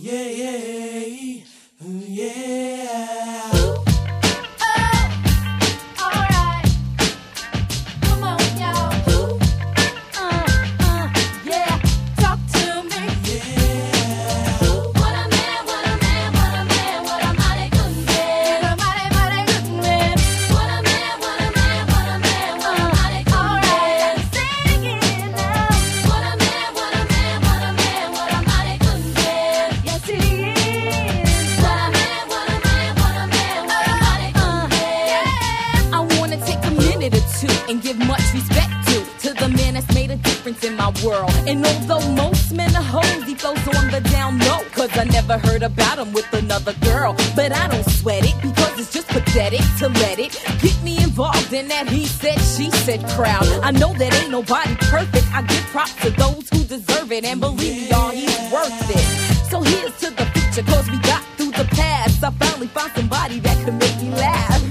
And give much respect to the man that's made a difference in my world. And although most men are hoes, he flows on the down low, cause I never heard about him with another girl. But I don't sweat it, because it's just pathetic to let it get me involved in that he said, she said crowd. I know that ain't nobody perfect. I give props to those who deserve it, and believe me, y'all, he's worth it. So here's to the future, cause we got through the past. I finally found somebody that could make me laugh.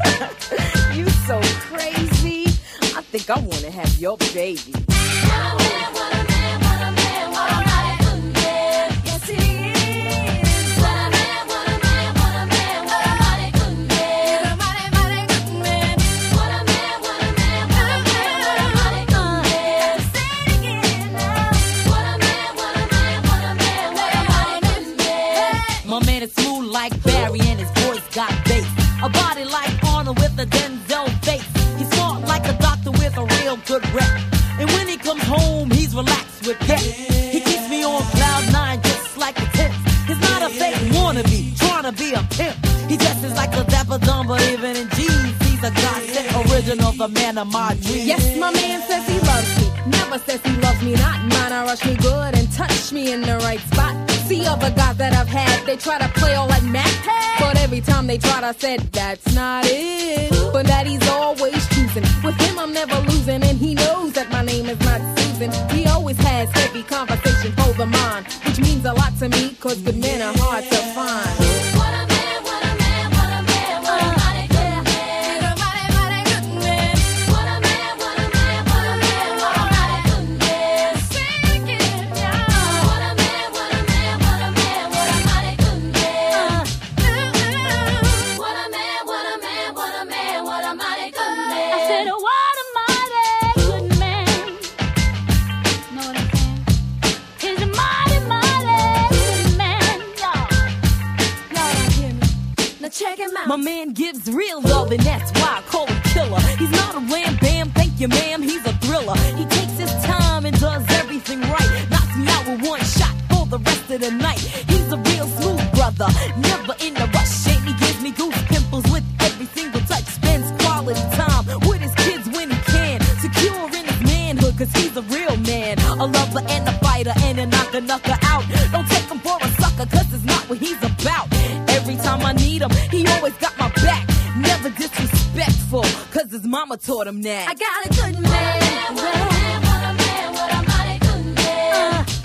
You so crazy, I think I wanna have your baby. What a man, what a man, what a man, what a mighty good man. Yes, he is. What a man, what a man, what a man, what a mighty good man. He's a mighty, mighty good man. What a man, what a man, what a man, what a mighty good man. Say it again now. What a man, what a man, what a man, what a mighty good man. My man is smooth like Barry and his voice got bass. A body like Arnold with a Denzel face. He's smart like a doctor with a real good rep. And when he comes home, he's relaxed with pep. He keeps me on cloud nine just like a tent. He's not a fake wannabe, trying to be a pimp. He dresses like a dapper dumb, but even in jeans, he's a godsend original, the man of my dreams. Yes, my man says he loves me, never says he loves me not. Mine, I rush me good and touch me in the right spot. See other guys that I've had, they try to play all like Mac. But every time they tried, I said, that's not it. But that he's always choosing. With him, I'm never losing. And he knows that my name is not Susan. He always has heavy conversation for the mind, which means a lot to me, cause good men are hard to find. What a man, what a man, what a man, what a mighty good man. He's a mighty, mighty good man. What a man, what a man, what a man, what a mighty good man. Sing it, y'all. What a man, what a man, what a man, what a mighty good man. What a man, what a man, what a man, what a mighty good man. I said, what a mighty good man. Know what I'm saying? He's a mighty, mighty good man, y'all. Y'all don't hear me? Now check him out. My man gives real love, and that's why I call him killer. He's not a wham bam, thank you ma'am, he's a thriller. He takes his time and does everything right. Knocks me out with one shot for the rest of the night. He's a real smooth brother, never in a rush. And he gives me goose pimples with every single touch. Spends quality time with his kids when he can. Secure in his manhood, cause he's a real man. A lover and a fighter and a knocker out. Don't take him for a sucker, cause it's not what he's about. Every time I need him, he always got my back. Never disrespectful, cause his mama taught him that. I got a good man. What a man, what a man, what a man, what a mighty good man.